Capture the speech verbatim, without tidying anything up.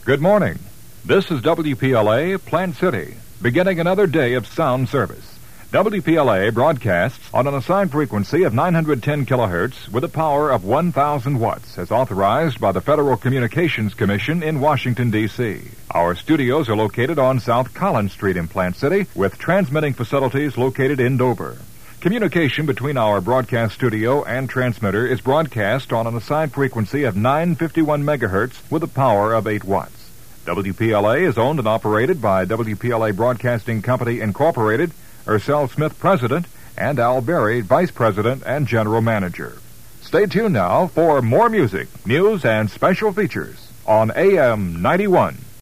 Good morning. This is W P L A, Plant City, beginning another day of sound service. W P L A broadcasts on an assigned frequency of nine hundred ten kilohertz with a power of one thousand watts, as authorized by the Federal Communications Commission in Washington, D C Our studios are located on South Collins Street in Plant City, with transmitting facilities located in Dover. Communication between our broadcast studio and transmitter is broadcast on an assigned frequency of nine fifty-one megahertz with a power of eight watts. W P L A is owned and operated by W P L A Broadcasting Company, Incorporated, Ursel Smith, President, and Al Berry, Vice President and General Manager. Stay tuned now for more music, news, and special features on A M ninety-one.